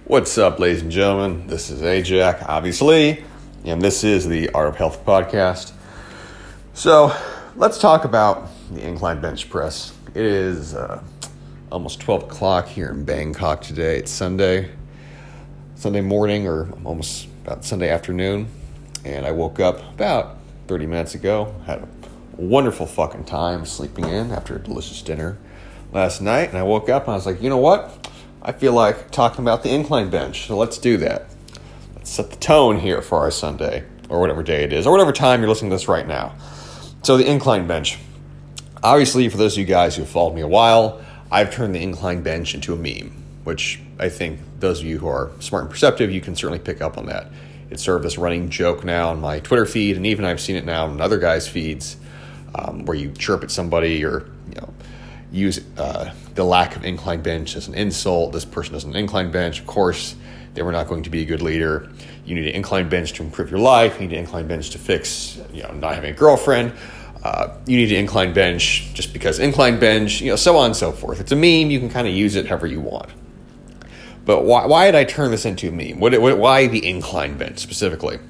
What's up, ladies and gentlemen? This is Ajax, obviously, and this is the Art of Health podcast. So, let's talk about the incline bench press. It is almost 12 o'clock here in Bangkok today. It's Sunday morning, or almost about Sunday afternoon, and I woke up about 30 minutes ago. Had a wonderful fucking time sleeping in after a delicious dinner last night, and I woke up and I was like, you know what? I feel like talking about the incline bench, so let's do that. Let's set the tone here for our Sunday, or whatever day it is, or whatever time you're listening to this right now. So the incline bench. Obviously, for those of you guys who have followed me a while, I've turned the incline bench into a meme, which I think those of you who are smart and perceptive, you can certainly pick up on that. It's sort of this running joke now on my Twitter feed, and even I've seen it now in other guys' feeds, where you chirp at somebody or use the lack of incline bench as an insult. This person does an incline bench. Of course, they were not going to be a good leader. You need an incline bench to improve your life. You need an incline bench to fix, not having a girlfriend. You need an incline bench just because incline bench, so on and so forth. It's a meme. You can kind of use it however you want. But why did I turn this into a meme? Why the incline bench specifically?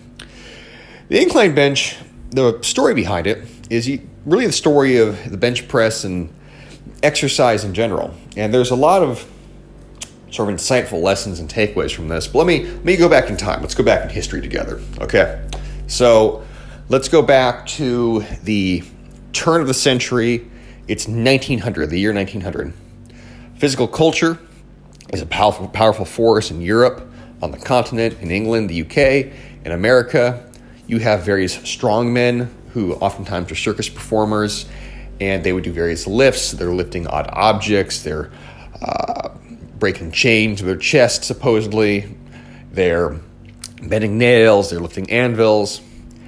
The incline bench, the story behind it is really the story of the bench press and exercise in general. And there's a lot of sort of insightful lessons and takeaways from this. But let me go back in time. Let's go back in history together. Okay. So let's go back to the turn of the century. It's 1900, the year 1900. Physical culture is a powerful force in Europe, on the continent, in England, the UK, in America. You have various strongmen who oftentimes are circus performers, and they would do various lifts. They're lifting odd objects. They're breaking chains to their chest, supposedly. They're bending nails. They're lifting anvils.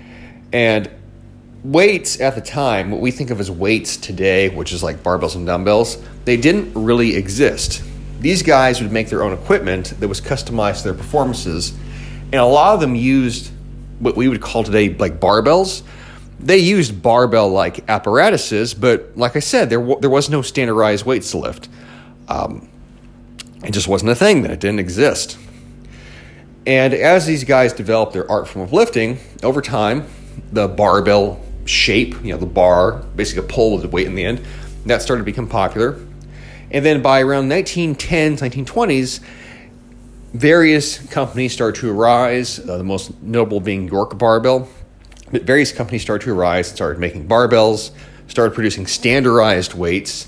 And weights at the time, what we think of as weights today, which is like barbells and dumbbells, they didn't really exist. These guys would make their own equipment that was customized to their performances. And a lot of them used what we would call today like barbells. They used barbell-like apparatuses, but like I said, there was no standardized weights to lift. It just wasn't a thing then. It didn't exist. And as these guys developed their art form of lifting, over time, the barbell shape, the bar, basically a pole with a weight in the end, that started to become popular. And then by around 1910s, 1920s, various companies started to arise, the most notable being York Barbell. But various companies started to arise and started making barbells, started producing standardized weights,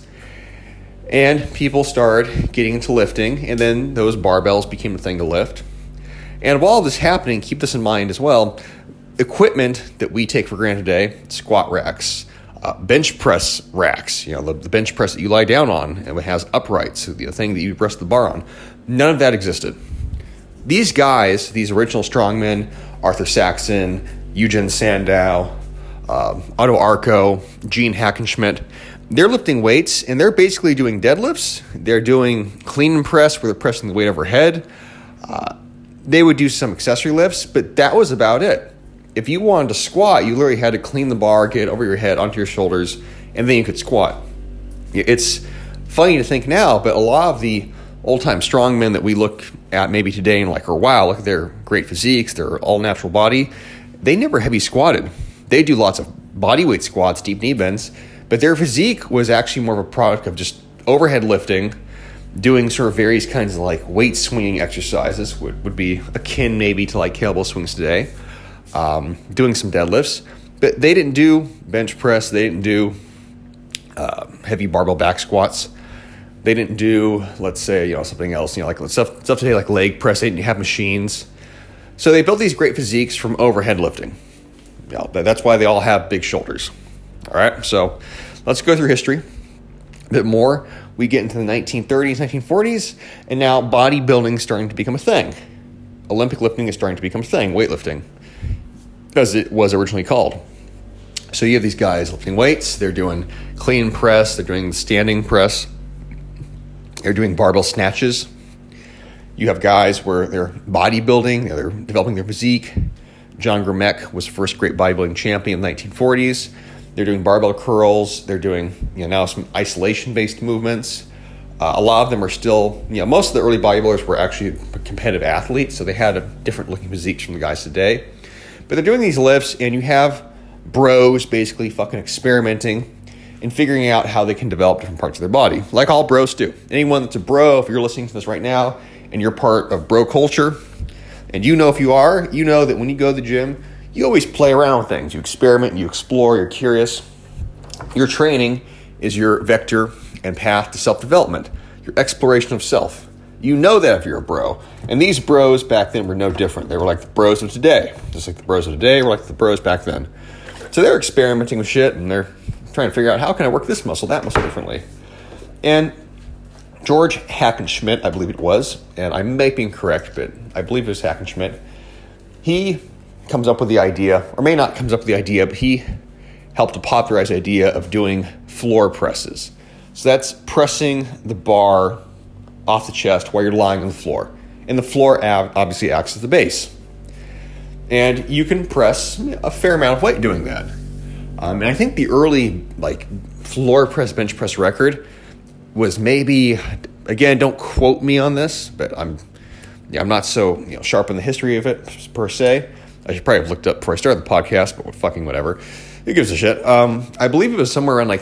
and people started getting into lifting, and then those barbells became a thing to lift. And while this is happening, keep this in mind as well, equipment that we take for granted today, squat racks, bench press racks, the bench press that you lie down on, and it has uprights, the thing that you rest the bar on, none of that existed. These guys, these original strongmen, Arthur Saxon, Eugen Sandow, Otto Arco, Gene Hackenschmidt, they're lifting weights, and they're basically doing deadlifts. They're doing clean and press, where they're pressing the weight overhead. They would do some accessory lifts, but that was about it. If you wanted to squat, you literally had to clean the bar, get it over your head, onto your shoulders, and then you could squat. It's funny to think now, but a lot of the old-time strongmen that we look at maybe today and like, wow, look at their great physiques, their all-natural body, they never heavy squatted. They do lots of body weight squats, deep knee bends, but their physique was actually more of a product of just overhead lifting, doing sort of various kinds of like weight swinging exercises, would be akin maybe to like kettlebell swings today, doing some deadlifts, but they didn't do bench press, they didn't do heavy barbell back squats, they didn't do, let's say, something else, like stuff today like leg press, they didn't have machines. So they built these great physiques from overhead lifting. That's why they all have big shoulders. All right, so let's go through history a bit more. We get into the 1930s, 1940s, and now bodybuilding is starting to become a thing. Olympic lifting is starting to become a thing, weightlifting, as it was originally called. So you have these guys lifting weights. They're doing clean press. They're doing standing press. They're doing barbell snatches. You have guys where they're bodybuilding, they're developing their physique. John Grimek was the first great bodybuilding champion in the 1940s. They're doing barbell curls. They're doing now some isolation-based movements. A lot of them are still, most of the early bodybuilders were actually competitive athletes, so they had a different looking physiques from the guys today. But they're doing these lifts, and you have bros basically fucking experimenting and figuring out how they can develop different parts of their body, like all bros do. Anyone that's a bro, if you're listening to this right now, and you're part of bro culture, and if you are, you know that when you go to the gym, you always play around with things. You experiment, you explore, you're curious. Your training is your vector and path to self-development, your exploration of self. You know that if you're a bro. And these bros back then were no different. They were like the bros of today. Just like the bros of today were like the bros back then. So they're experimenting with shit, and they're trying to figure out, how can I work this muscle, that muscle differently? And George Hackenschmidt, I believe it was, and I may be incorrect, but I believe it was Hackenschmidt. He comes up with the idea, or may not comes up with the idea, but he helped to popularize the idea of doing floor presses. So that's pressing the bar off the chest while you're lying on the floor. And the floor obviously acts as the base. And you can press a fair amount of weight doing that. And I think the early floor press, bench press record was maybe, again, don't quote me on this, but I'm not so sharp in the history of it per se. I should probably have looked up before I started the podcast, but fucking whatever. Who gives a shit? I believe it was somewhere around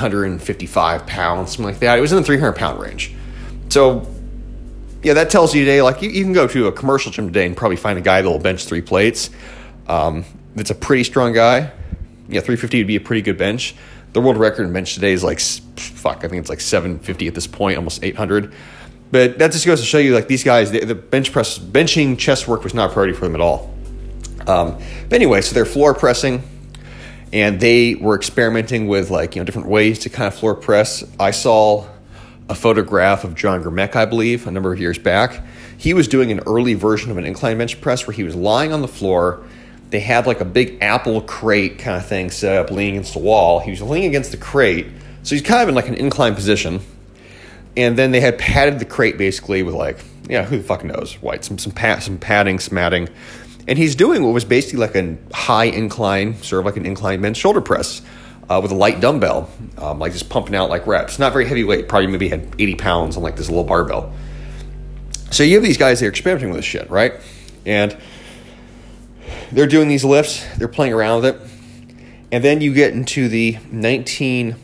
355 pounds, something like that. It was in the 300-pound range. So, that tells you today, you can go to a commercial gym today and probably find a guy that will bench 3 plates. That's a pretty strong guy. 350 would be a pretty good bench. The world record in bench today is I think it's 750 at this point, almost 800. But that just goes to show you, these guys, the benching chest work was not a priority for them at all. But anyway, so they're floor pressing, and they were experimenting with different ways to kind of floor press. I saw a photograph of John Grimek, I believe, a number of years back. He was doing an early version of an incline bench press where he was lying on the floor. They had a big apple crate kind of thing set up, leaning against the wall. He was leaning against the crate, so he's kind of in an incline position. And then they had padded the crate basically with who the fuck knows, some padding, some matting. And he's doing what was basically a high incline, sort of an incline bench shoulder press with a light dumbbell, just pumping out reps. Not very heavy weight, probably maybe had 80 pounds on this little barbell. So you have these guys that are experimenting with this shit, right? And they're doing these lifts, they're playing around with it. And then you get into the 1950s,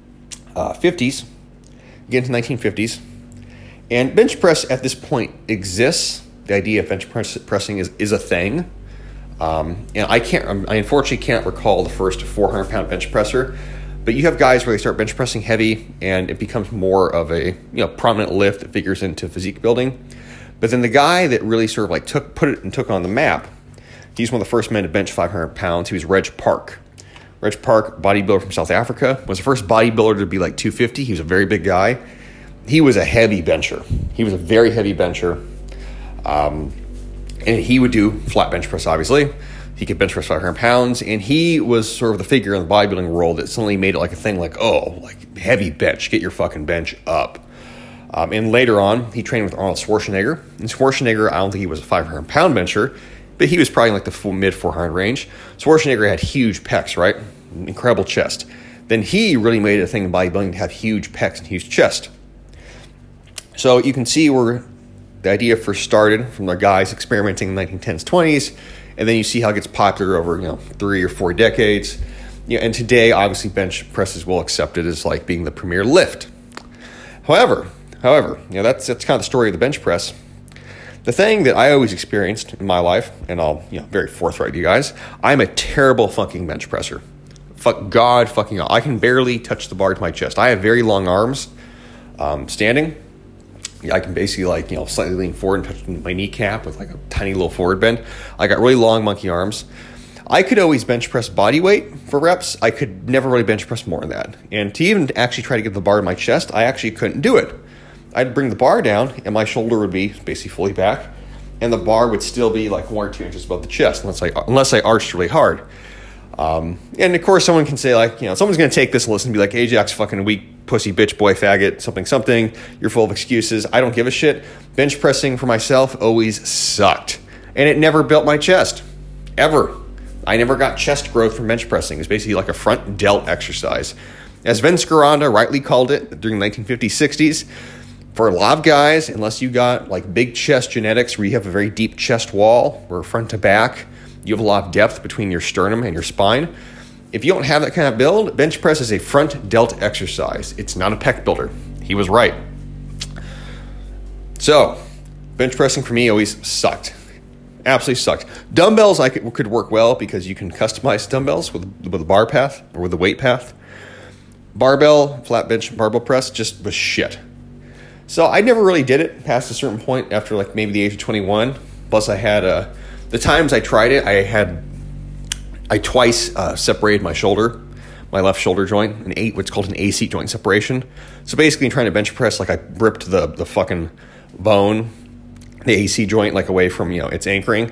and bench press at this point exists. The idea of bench pressing is a thing. And I unfortunately can't recall the first 400-pound bench presser, but you have guys where they start bench pressing heavy, and it becomes more of a prominent lift that figures into physique building. But then the guy that really sort of took on the map, he's one of the first men to bench 500 pounds. He was Reg Park. Reg Park, bodybuilder from South Africa, was the first bodybuilder to be 250. He was a very big guy. He was a heavy bencher. He was a very heavy bencher. And he would do flat bench press, obviously. He could bench press 500 pounds, and he was sort of the figure in the bodybuilding world that suddenly made it a thing heavy bench, get your fucking bench up. And later on, he trained with Arnold Schwarzenegger. And Schwarzenegger, I don't think he was a 500-pound bencher, but he was probably the mid-400 range. Schwarzenegger had huge pecs, right? Incredible chest. Then he really made it a thing in bodybuilding to have huge pecs and huge chest. So you can see where the idea first started from the guys experimenting in the 1910s, 20s, and then you see how it gets popular over 3 or 4 decades. And today, obviously, bench press is well accepted as being the premier lift. However, that's kind of the story of the bench press. The thing that I always experienced in my life, and I'll very forthright with you guys, I'm a terrible fucking bench presser. I can barely touch the bar to my chest. I have very long arms. Standing, I can basically slightly lean forward and touch my kneecap with a tiny little forward bend. I got really long monkey arms. I could always bench press body weight for reps. I could never really bench press more than that. And to even actually try to get the bar to my chest, I actually couldn't do it. I'd bring the bar down, and my shoulder would be basically fully back, and the bar would still be 1 or 2 inches above the chest, unless I arched really hard. And of course, someone can say someone's going to take this and listen and be like, "Hey, Jack's fucking weak, pussy, bitch, boy, faggot, something. You're full of excuses." I don't give a shit. Bench pressing for myself always sucked, and it never built my chest, ever. I never got chest growth from bench pressing. It was basically a front delt exercise. As Vince Gironda rightly called it during the 1950s, 60s, For a lot of guys, unless you got like big chest genetics where you have a very deep chest wall, where front to back, you have a lot of depth between your sternum and your spine. If you don't have that kind of build, bench press is a front delt exercise. It's not a pec builder. He was right. So, bench pressing for me always sucked. Absolutely sucked. Dumbbells I could work well because you can customize dumbbells with a bar path or with a weight path. Barbell, flat bench, barbell press just was shit. So I never really did it past a certain point after like maybe the age of 21. Plus I had, the times I tried it, I twice separated my shoulder, my left shoulder joint, what's called an AC joint separation. So basically trying to bench press, like I ripped the fucking bone, the AC joint, like away from, its anchoring.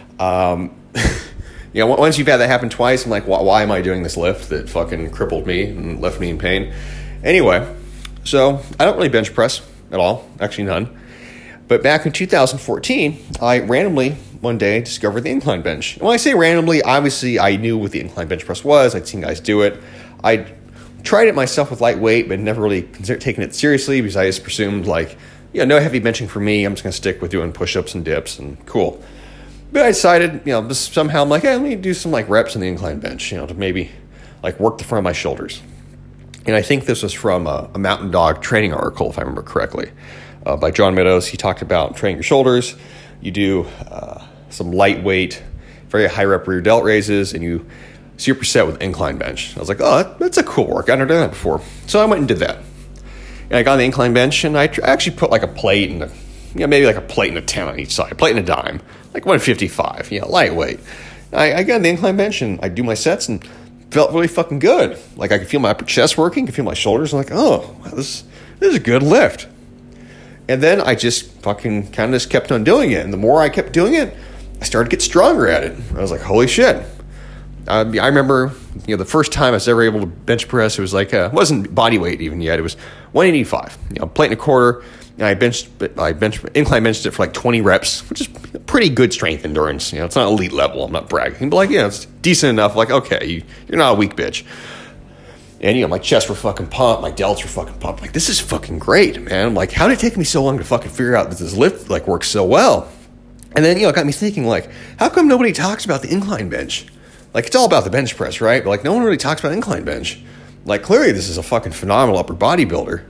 Once you've had that happen twice, I'm like, why am I doing this lift that fucking crippled me and left me in pain? Anyway, so I don't really bench press at all, actually none. But back in 2014, I randomly one day discovered the incline bench. And when I say randomly, obviously I knew what the incline bench press was. I'd seen guys do it. I tried it myself with lightweight, but never really taken it seriously because I just presumed no heavy benching for me. I'm just going to stick with doing push-ups and dips and cool. But I decided, just somehow I'm like, hey, let me do some reps in the incline bench, to maybe work the front of my shoulders. And I think this was from a Mountain Dog training article, if I remember correctly, by John Meadows. He talked about training your shoulders. You do some lightweight, very high rep rear delt raises, and you superset with incline bench. I was like, oh, that's a cool workout. I've never done that before. So I went and did that. And I got on the incline bench, and I actually put a plate and maybe a plate and a 10 on each side, a plate and a dime, 155, lightweight. I got on the incline bench, and I do my sets, and felt really fucking good. I could feel my upper chest working, could feel my shoulders. I'm like, oh, wow, this is a good lift. And then I just fucking kind of just kept on doing it. And the more I kept doing it, I started to get stronger at it. I was like, holy shit. I remember, the first time I was ever able to bench press, it was it wasn't body weight even yet. It was 185, plate and a quarter. And I incline benched it for 20 reps, which is pretty good strength endurance. It's not elite level. I'm not bragging, but it's decent enough. Okay, you're not a weak bitch. And my chest were fucking pumped, my delts were fucking pumped. This is fucking great, man. I'm how did it take me so long to fucking figure out that this lift works so well? And then it got me thinking how come nobody talks about the incline bench? It's all about the bench press, right? But no one really talks about incline bench. Clearly this is a fucking phenomenal upper body builder.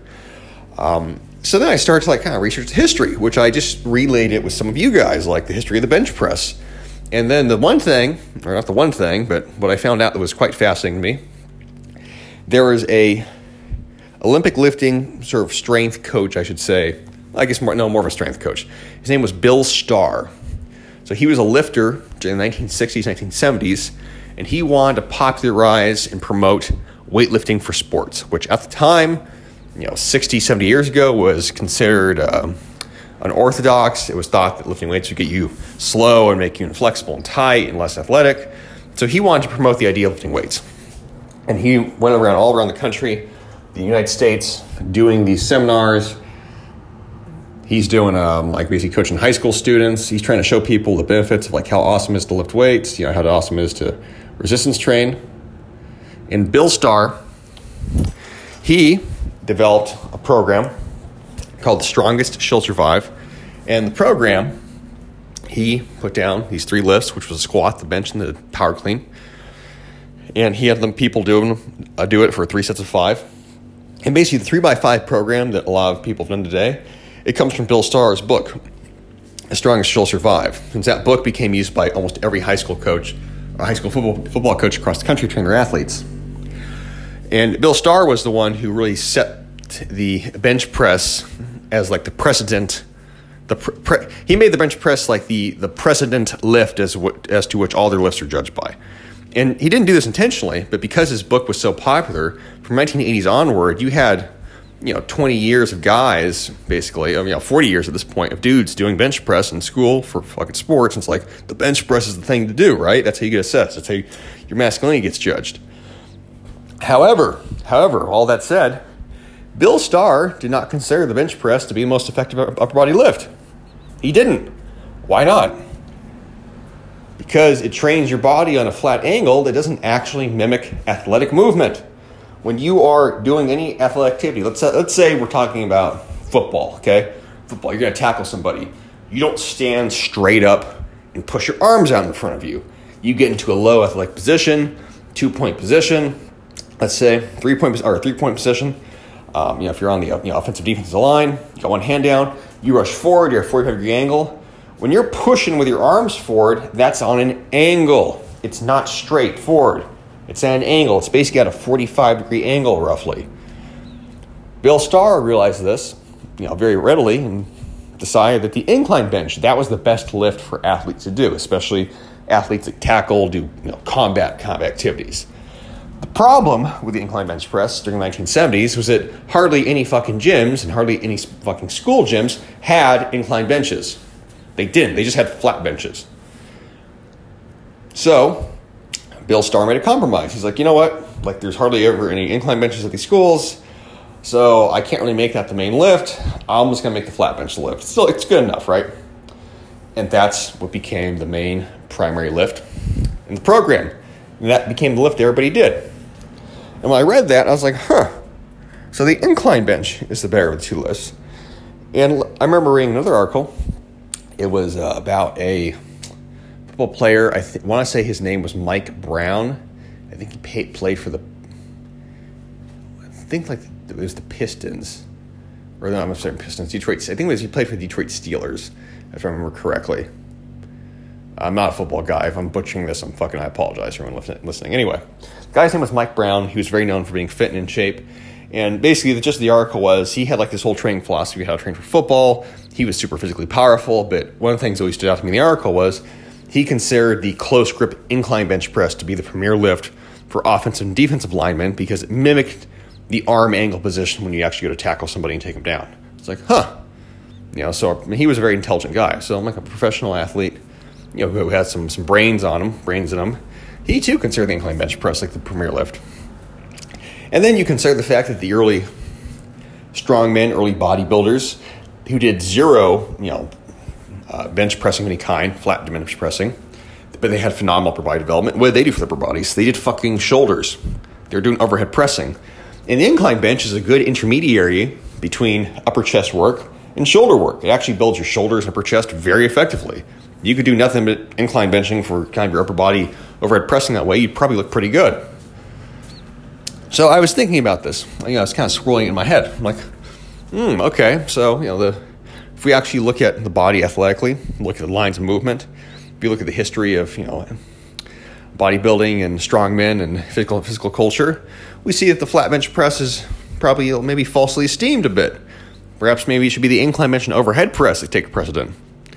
So then I started to kind of research the history, which I just relayed it with some of you guys, the history of the bench press. And then the one thing, or not the one thing, but what I found out that was quite fascinating to me, there was a Olympic lifting sort of strength coach, I should say. I guess more of a strength coach. His name was Bill Starr. So he was a lifter during the 1960s, 1970s, and he wanted to popularize and promote weightlifting for sports, which at the time, 60, 70 years ago was considered unorthodox. It was thought that lifting weights would get you slow and make you inflexible and tight and less athletic. So he wanted to promote the idea of lifting weights. And he went all around the country, the United States, doing these seminars. He's doing, basically coaching high school students. He's trying to show people the benefits of, how awesome it is to lift weights, how awesome it is to resistance train. And Bill Starr, he developed a program called The Strongest Shall Survive. And the program, he put down these 3 lifts, which was a squat, the bench, and the power clean. And he had people do it for 3 sets of 5. And basically the 3x5 program that a lot of people have done today, it comes from Bill Starr's book, The Strongest Shall Survive. Since that book became used by almost every high school coach, or high school football coach across the country to train their athletes. And Bill Starr was the one who really set the bench press as the precedent. He made the bench press the precedent lift as to which all their lifts are judged by. And he didn't do this intentionally, but because his book was so popular, from 1980s onward, you had 20 years of guys, basically, 40 years at this point, of dudes doing bench press in school for fucking sports. And it's the bench press is the thing to do, right? That's how you get assessed. That's how your masculinity gets judged. However, all that said, Bill Starr did not consider the bench press to be the most effective upper body lift. He didn't. Why not? Because it trains your body on a flat angle that doesn't actually mimic athletic movement. When you are doing any athletic activity, let's say we're talking about football, okay? Football, you're going to tackle somebody. You don't stand straight up and push your arms out in front of you. You get into a low athletic position, 2-point position, let's say 3-point position. If you're on the offensive defensive line, you got one hand down, you rush forward, you're at a 45-degree angle. When you're pushing with your arms forward, that's on an angle. It's not straight forward. It's at an angle. It's basically at a 45-degree angle, roughly. Bill Starr realized this, very readily, and decided that the incline bench, that was the best lift for athletes to do, especially athletes that tackle, do combat kind of activities. The problem with the incline bench press during the 1970s was that hardly any fucking gyms and hardly any fucking school gyms had incline benches. They didn't. They just had flat benches. So Bill Starr made a compromise. He's like, you know what? Like, there's hardly ever any incline benches at these schools, so I can't really make that the main lift. I'm just going to make the flat bench the lift. Still, it's good enough, right? And that's what became the main primary lift in the program. And that became the lift everybody did. And when I read that, I was like, so the incline bench is the better of the two lifts. And I remember reading another article. It was about a football player. I want to say his name was Mike Brown. I think he played for it was the Pistons. Or no, I'm sorry, Pistons. Detroit. I think he played for the Detroit Steelers, if I remember correctly. I'm not a football guy. If I'm butchering this, I apologize for anyone listening. Anyway, the guy's name was Mike Brown. He was very known for being fit and in shape. And basically, just the article was, he had like this whole training philosophy of how to train for football. He was super physically powerful, but one of the things that always stood out to me in the article was he considered the close grip incline bench press to be the premier lift for offensive and defensive linemen because it mimicked the arm angle position when you actually go to tackle somebody and take them down. It's like, so he was a very intelligent guy. So I'm like a professional athlete, who had some brains in him. He too considered the incline bench press like the premier lift. And then you consider the fact that the early strongmen, early bodybuilders who did zero, bench pressing of any kind, flat bench pressing, but they had phenomenal upper body development. What did they do for their upper bodies? They did fucking shoulders. They were doing overhead pressing. And the incline bench is a good intermediary between upper chest work and shoulder work. It actually builds your shoulders and upper chest very effectively. You could do nothing but incline benching for kind of your upper body overhead pressing that way. You'd probably look pretty good. So I was thinking about this. I was kind of swirling in my head. I'm like, okay. So, if we actually look at the body athletically, look at the lines of movement, if you look at the history of, bodybuilding and strongmen and physical culture, we see that the flat bench press is probably maybe falsely esteemed a bit. Perhaps maybe it should be the incline bench and overhead press that take precedent.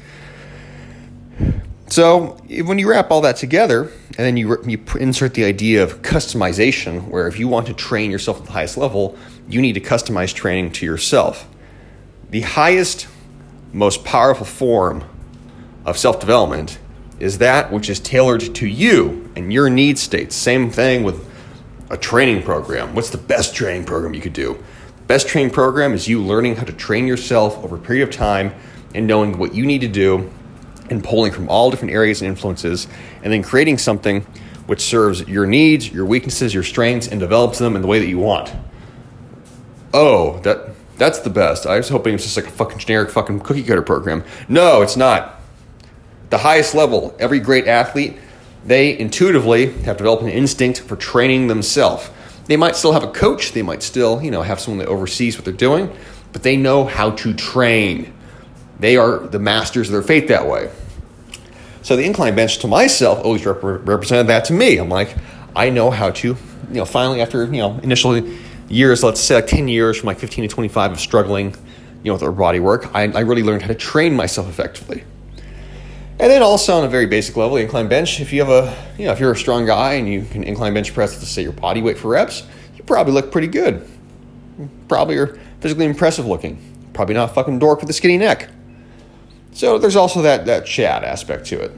So when you wrap all that together, and then you insert the idea of customization, where if you want to train yourself at the highest level, you need to customize training to yourself. The highest, most powerful form of self-development is that which is tailored to you and your need states. Same thing with a training program. What's the best training program you could do? The best training program is you learning how to train yourself over a period of time and knowing what you need to do and pulling from all different areas and influences, and then creating something which serves your needs, your weaknesses, your strengths, and develops them in the way that you want. Oh, that's the best. I was hoping it was just like a fucking generic fucking cookie cutter program. No, it's not. The highest level, every great athlete, they intuitively have developed an instinct for training themselves. They might still have a coach. They might still, have someone that oversees what they're doing, but they know how to train. They are the masters of their fate that way. So the incline bench to myself always represented that to me. I'm like, I know how to, finally after, initial years, let's say like 10 years from like 15 to 25 of struggling, with our body work, I really learned how to train myself effectively. And then also on a very basic level, the incline bench, if you have if you're a strong guy and you can incline bench press to say your body weight for reps, you probably look pretty good. Probably are physically impressive looking. Probably not a fucking dork with a skinny neck. So there's also that Chad aspect to it.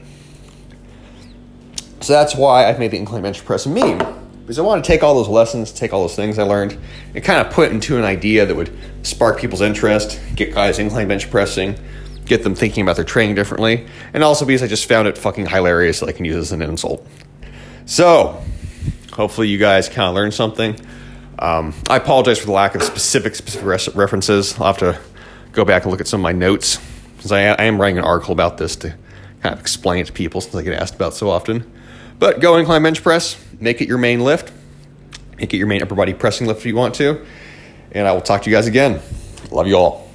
So that's why I've made the incline bench press a meme. Because I want to take all those lessons, take all those things I learned, and kind of put into an idea that would spark people's interest, get guys incline bench pressing, get them thinking about their training differently, and also because I just found it fucking hilarious that I can use it as an insult. So, hopefully you guys kind of learned something. I apologize for the lack of specific references. I'll have to go back and look at some of my notes, because I am writing an article about this to kind of explain it to people since I get asked about it so often. But go incline bench press, make it your main lift, make it your main upper body pressing lift if you want to, and I will talk to you guys again. Love you all.